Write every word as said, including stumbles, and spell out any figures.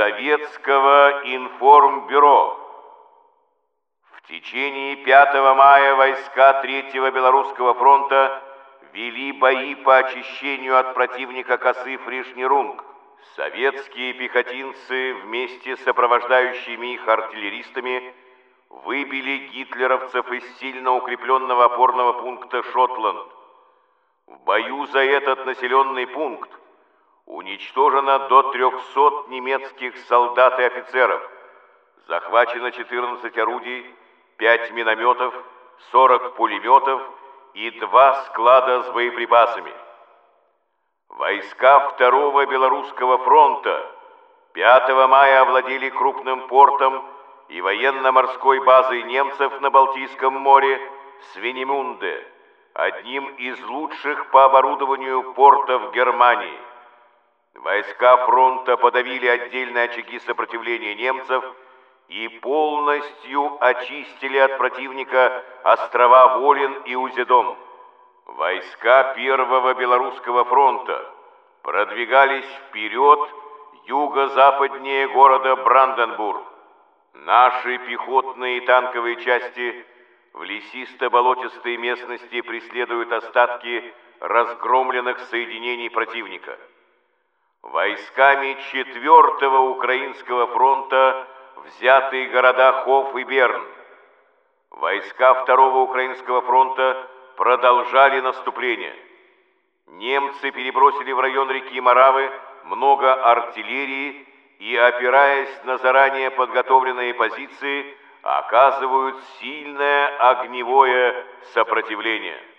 Советского информбюро. В течение пятого мая войска Третьего Белорусского фронта вели бои по очищению от противника косы Фришни-Рунг. Советские пехотинцы вместе с сопровождающими их артиллеристами выбили гитлеровцев из сильно укрепленного опорного пункта Шотланд. В бою за этот населенный пункт уничтожено до трехсот немецких солдат и офицеров, захвачено четырнадцать орудий, пять минометов, сорок пулеметов и два склада с боеприпасами. Войска Второго Белорусского фронта пятого мая овладели крупным портом и военно-морской базой немцев на Балтийском море Свинемунде, одним из лучших по оборудованию портов Германии. Войска фронта подавили отдельные очаги сопротивления немцев и полностью очистили от противника острова Волин и Узедом. Войска Первого Белорусского фронта продвигались вперед юго-западнее города Бранденбург. Наши пехотные и танковые части в лесисто-болотистой местности преследуют остатки разгромленных соединений противника. Войсками Четвертого Украинского фронта взяты города Хоф и Берн. Войска Второго Украинского фронта продолжали наступление. Немцы перебросили в район реки Моравы много артиллерии и, опираясь на заранее подготовленные позиции, оказывают сильное огневое сопротивление.